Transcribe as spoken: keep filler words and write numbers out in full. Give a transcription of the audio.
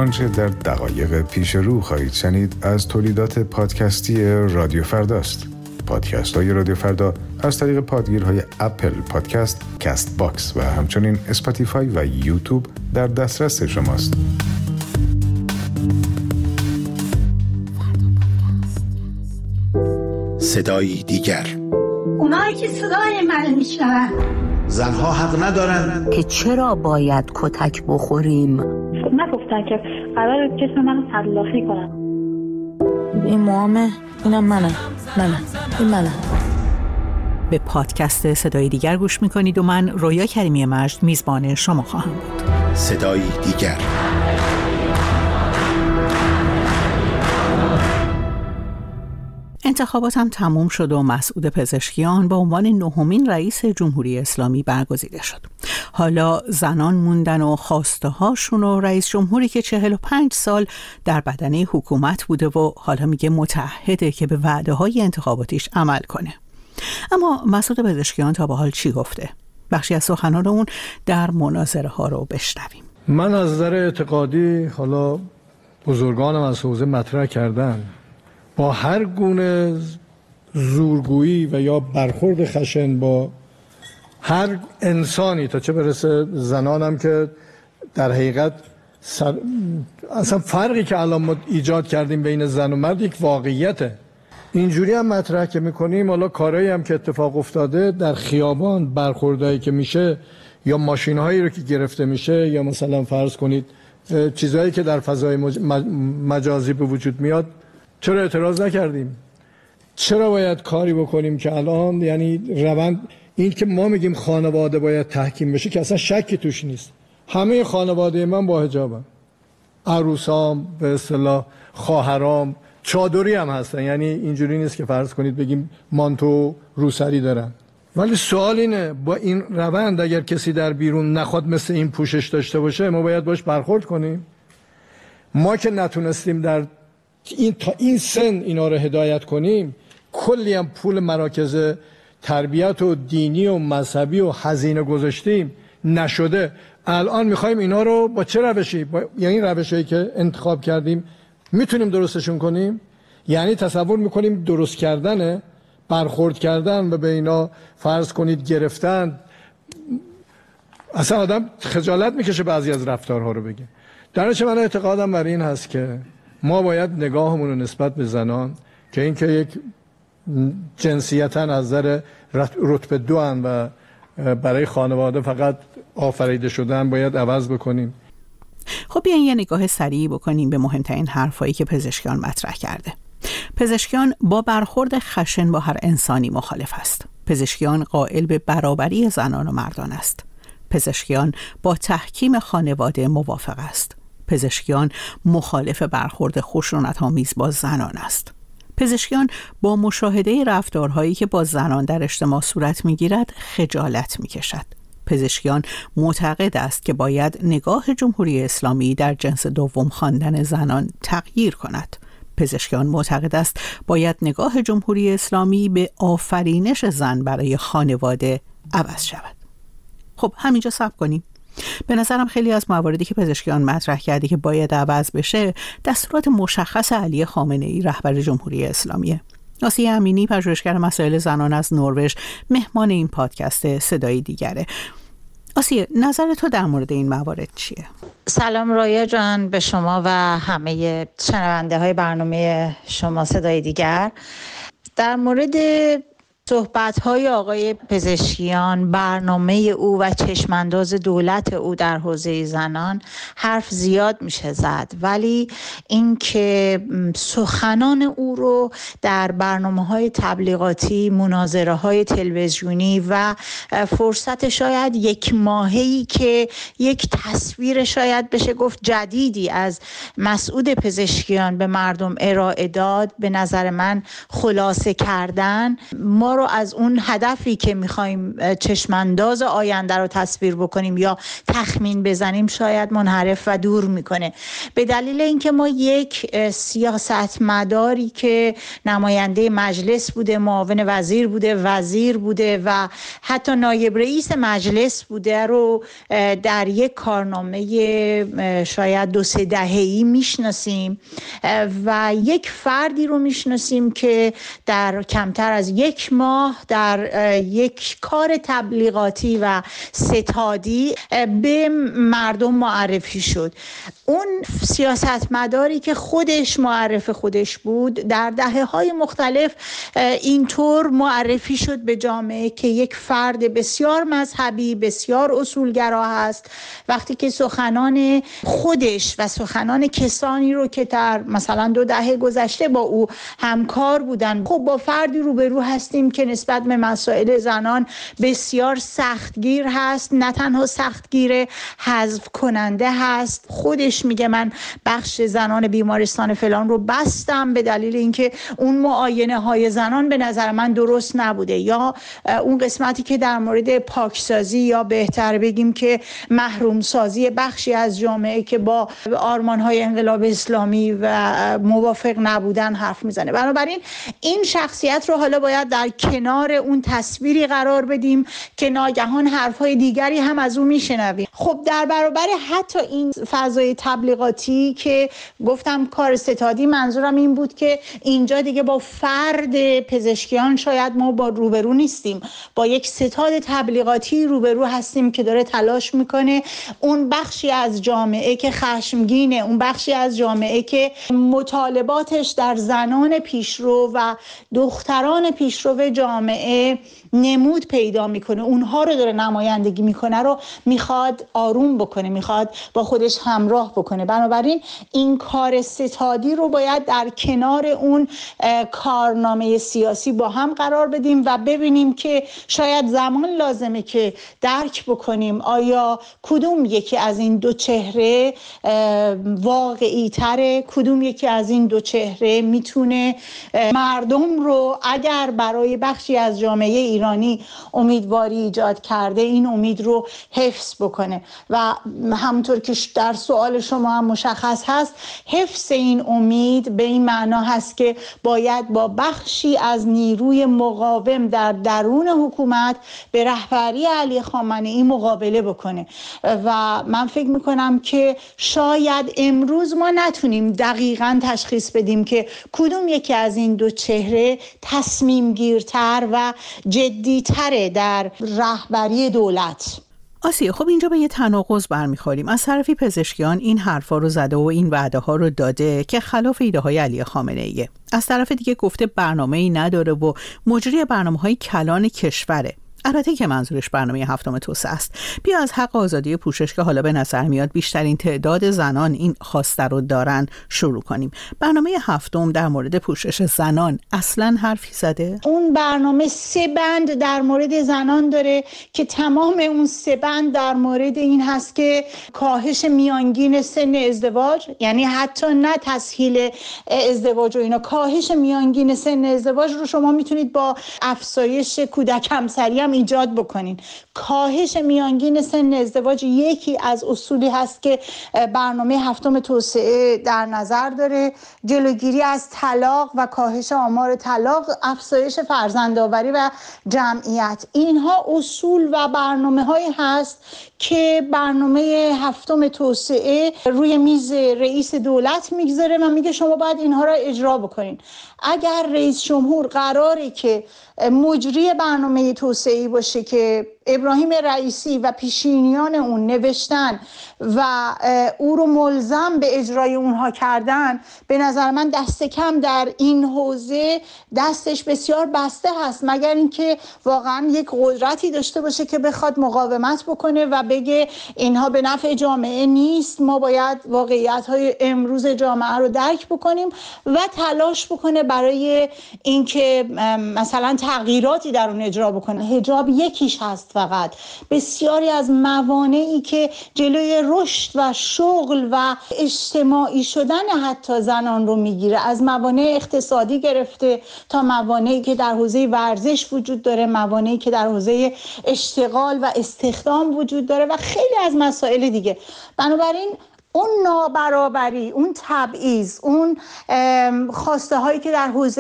آنچه در دقایق پیش رو خواهید شنید از تولیدات پادکستی رادیو فرداست. پادکست های رادیو فردا از طریق پادگیرهای اپل پادکست، کست باکس و همچنین اسپاتیفای و یوتیوب در دسترس شماست. صدایی دیگر. اونایی که صدای منو میشنون زنها حق ندارن که چرا باید کتک بخوریم. نگفتن که قرار جسم منو تلافی کنن. این موامه، اینم منم. منم این منم. به پادکست صدای دیگر گوش میکنید و من رویا کریمی مجد میزبان شما خواهم بود. صدایی دیگر. انتخابات هم تموم شد و مسعود پزشکیان به عنوان نهمین رئیس جمهوری اسلامی برگزیده شد. حالا زنان موندن و خواسته هاشون و رئیس جمهوری که چهل و پنج سال در بدنه حکومت بوده و حالا میگه متعهده که به وعده های انتخاباتیش عمل کنه. اما مسعود پزشکیان تا به حال چی گفته؟ بخشی از سخنان اون در مناظره ها رو بشنویم. من از نظر اعتقادی، حالا بزرگانم از حوزه مطرح کردن، با هر گونه زورگویی و یا برخورد خشن با هر انسانی، تا چه برسه زنانم که در حقیقت سر... اصلا فرقی که الان ما ایجاد کردیم بین زن و مرد یک واقعیته. اینجوری هم مطرح که میکنیم، حالا کارهایی هم که اتفاق افتاده در خیابان، برخوردهایی که میشه یا ماشینهایی رو که گرفته میشه، یا مثلا فرض کنید چیزهایی که در فضای مج... مجازی به وجود میاد، چرا اعتراض نکردیم؟ چرا باید کاری بکنیم که الان، یعنی روند این که ما میگیم خانواده باید تحکیم بشه که اصلا شکی توش نیست. همه خانواده من با حجابم، عروسام به اصطلاح خواهرام چادری هم هستن، یعنی اینجوری نیست که فرض کنید بگیم مانتو روسری دارن. ولی سوال اینه، با این روند اگر کسی در بیرون نخواد مثل این پوشش داشته باشه، ما باید باش برخورد کنیم. ما که نتونستیم در این تا این سن اینا رو هدایت کنیم، کلی هم پول مراکز تربیت و دینی و مذهبی و هزینه گذاشتیم، نشده. الان میخوایم اینا رو با چه روشی، با یعنی روشی که انتخاب کردیم میتونیم درستشون کنیم؟ یعنی تصور میکنیم درست کردن، برخورد کردن و به اینا فرض کنید گرفتن. اصلا آدم خجالت میکشه بعضی از رفتارها رو بگه. در نتیجه من اعتقادم بر این هست که ما باید نگاهمون رو نسبت به زنان که اینکه یک جنسیتاً از نظر رتبه دو ان و برای خانواده فقط آفریده شدن باید عوض بکنیم. خب بیاین یه نگاه سریعی بکنیم به مهمترین حرفایی که پزشکیان مطرح کرده. پزشکیان با برخورد خشن با هر انسانی مخالف است. پزشکیان قائل به برابری زنان و مردان است. پزشکیان با تحکیم خانواده موافق است. پزشکیان مخالف برخورد خشونت‌آمیز با زنان است. پزشکیان با مشاهده رفتارهایی که با زنان در اجتماع صورت می‌گیرد خجالت می‌کشد. پزشکیان معتقد است که باید نگاه جمهوری اسلامی در جنس دوم خواندن زنان تغییر کند. پزشکیان معتقد است باید نگاه جمهوری اسلامی به آفرینش زن برای خانواده عوض شود. خب همینجا صبر کنیم. به نظرم خیلی از مواردی که پزشکیان مطرح کرده که باید عوض بشه دستورات مشخص علی خامنه‌ای رهبر جمهوری اسلامیه. آسیه امینی پژوهشگر مسائل زنان از نروژ مهمان این پادکست صدای دیگره. آسیه، نظر تو در مورد این موارد چیه؟ سلام رویا جان به شما و همه شنونده های برنامه شما صدای دیگر. در مورد صحبت‌های آقای پزشکیان، برنامه او و چشمانداز دولت او در حوزه زنان حرف زیاد میشه زد، ولی اینکه سخنان او رو در برنامه‌های تبلیغاتی، مناظره‌های تلویزیونی و فرصت شاید یک ماهه‌ای که یک تصویر شاید بشه گفت جدیدی از مسعود پزشکیان به مردم ارائه داد، به نظر من خلاصه کردن ما رو از اون هدفی که میخوایم چشمانداز آینده رو تصویر بکنیم یا تخمین بزنیم شاید منحرف و دور میکنه. به دلیل اینکه ما یک سیاستمداری که نماینده مجلس بوده، معاون وزیر بوده، وزیر بوده و حتی نایب رئیس مجلس بوده رو در یک کارنامه شاید دو سه دهه‌ای میشناسیم و یک فردی رو میشناسیم که در کمتر از یک ماه در یک کار تبلیغاتی و ستادی به مردم معرفی شد. اون سیاستمداری که خودش معرف خودش بود در دهه‌های مختلف اینطور معرفی شد به جامعه که یک فرد بسیار مذهبی، بسیار اصولگرا هست. وقتی که سخنان خودش و سخنان کسانی رو که در مثلا دو دهه گذشته با او همکار بودن، خب با فردی روبرو هستیم که نسبت به مسائل زنان بسیار سختگیر هست، نه تنها سختگیر، حذف کننده هست. خودش میگه من بخش زنان بیمارستان فلان رو بستم به دلیل اینکه اون معاینه های زنان به نظر من درست نبوده، یا اون قسمتی که در مورد پاکسازی یا بهتر بگیم که محروم سازی بخشی از جامعه که با آرمان های انقلاب اسلامی و موافق نبودن حرف میزنه. بنابراین این شخصیت رو حالا باید در کنار اون تصویری قرار بدیم که ناگهان حرفهای دیگری هم از اون میشنویم. خب در برابر حتی این فضای تبلیغاتی که گفتم کار ستادی، منظورم این بود که اینجا دیگه با فرد پزشکیان شاید ما با روبرو نیستیم، با یک ستاد تبلیغاتی روبرو هستیم که داره تلاش میکنه اون بخشی از جامعه که خشمگینه، اون بخشی از جامعه که مطالباتش در زنان پیشرو و دختران پیشرو جامعه نمود پیدا میکنه، اونها رو داره نمایندگی میکنه، رو میخواد آروم بکنه، میخواد با خودش همراه بکنه. بنابراین این کار ستادی رو باید در کنار اون کارنامه سیاسی با هم قرار بدیم و ببینیم که شاید زمان لازمه که درک بکنیم آیا کدوم یکی از این دو چهره واقعی تره، کدوم یکی از این دو چهره میتونه مردم رو اگر برای بخشی از جامعه ایرانی امیدواری ایجاد کرده این امید رو حفظ بکنه. و همونطور که در سوال شما هم مشخص هست، حفظ این امید به این معنا هست که باید با بخشی از نیروی مقاوم در درون حکومت به رهبری علی خامنه‌ای مقابله بکنه. و من فکر میکنم که شاید امروز ما نتونیم دقیقاً تشخیص بدیم که کدوم یکی از این دو چهره تصمیم گیرتر و جدیتره در رهبری دولت. آسیه، خب اینجا به یه تناقض برمیخوریم. از طرفی پزشکیان این حرفا رو زده و این وعده ها رو داده که خلاف ایده های علی خامنه‌ایه. از طرف دیگه گفته برنامه‌ای نداره و مجری برنامه‌های کلان کشوره. البته که منظورش برنامه هفتم توسعه است. بیا از حق آزادی پوشش که حالا به نظر میاد بیشترین تعداد زنان این خواسته رو دارن شروع کنیم. برنامه هفتم در مورد پوشش زنان اصلاً حرفی زده؟ اون برنامه سه بند در مورد زنان داره که تمام اون سه بند در مورد این هست که کاهش میانگین سن ازدواج، یعنی حتی نه تسهیل ازدواج و اینا، کاهش میانگین سن ازدواج رو شما میتونید با افزایش کودک همسری هم ایجاد بکنین. کاهش میانگین سن ازدواج یکی از اصولی هست که برنامه هفتم توسعه در نظر داره. جلوگیری از طلاق و کاهش آمار طلاق، افزایش فرزندآوری و جمعیت، اینها اصول و برنامه‌هایی هست که برنامه هفتم توسعه روی میز رئیس دولت میگذاره و میگه شما باید اینها را اجرا بکنین. اگر رئیس جمهور قراره که مجری برنامه توسعه‌ای باشه که ابراهیم رئیسی و پیشینیان اون نوشتن و او رو ملزم به اجرای اونها کردن، به نظر من دست کم در این حوزه دستش بسیار بسته هست، مگر اینکه واقعا یک قدرتی داشته باشه که بخواد مقاومت بکنه و بگه اینها به نفع جامعه نیست، ما باید واقعیت‌های امروز جامعه رو درک بکنیم و تلاش بکنه برای اینکه مثلا تغییراتی در اون اجرا بکنه. حجاب یکیش هست فقط بسیاری از موانعی که جلوی رشد و شغل و اجتماعی شدن حتی زنان رو میگیره، از موانع اقتصادی گرفته تا موانعی که در حوزه ورزش وجود داره، موانعی که در حوزه اشتغال و استخدام وجود داره و خیلی از مسائل دیگه. بنابراین اون نابرابری، اون تبعیض، اون خواسته هایی که در حوزه